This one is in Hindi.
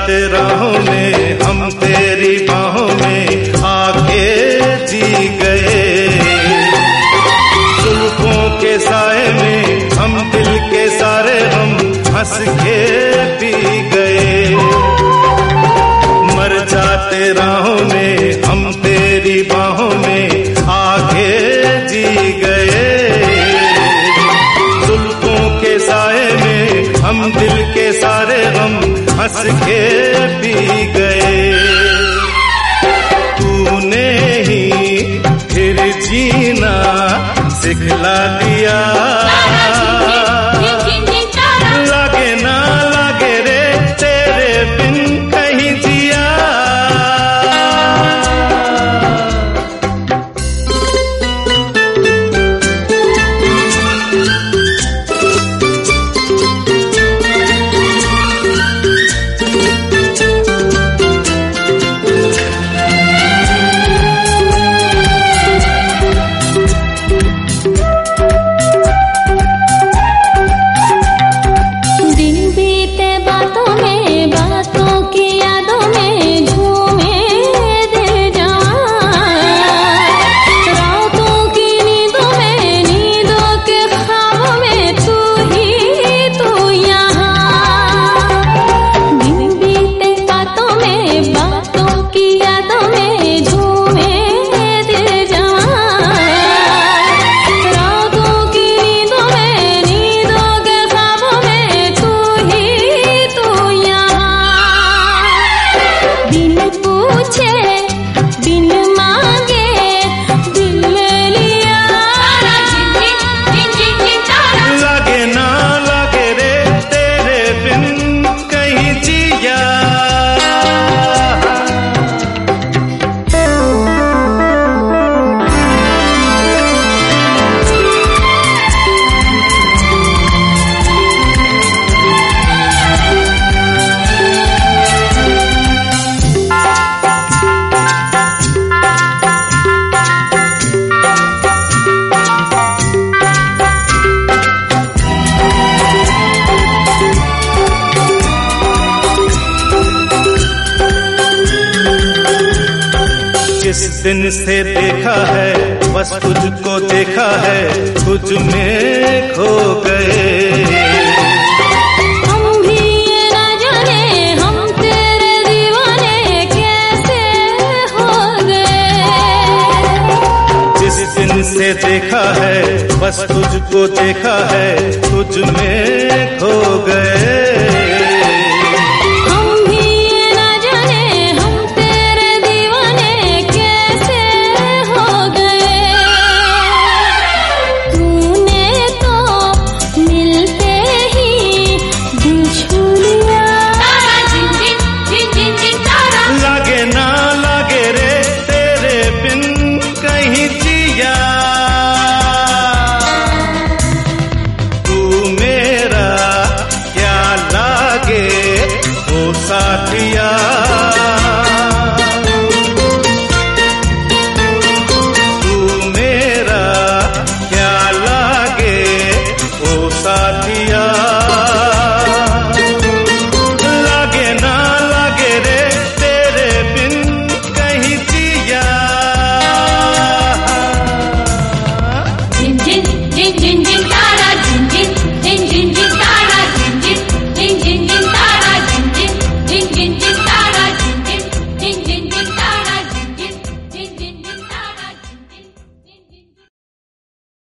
जाते राहों में हम तेरी बाहों में आके जी गए। जुल्फों के साए में हम दिल के सारे हम हंस के पी गए। मर जाते राहों में हम तेरी बाहों में आके जी गए। जुल्फों के साए में हम दिल के सारे हम हंस के पी गए। तूने ही फिर जीना सिखला दिया। लागे ना लागे रे तेरे बिन कहीं जिया। जिस दिन से देखा है बस तुझको देखा है, तुझ में खो गए। हम भी ये न जाने हम तेरे दीवाने कैसे हो गए। जिस दिन से देखा है बस तुझको देखा है, तुझ में खो गए।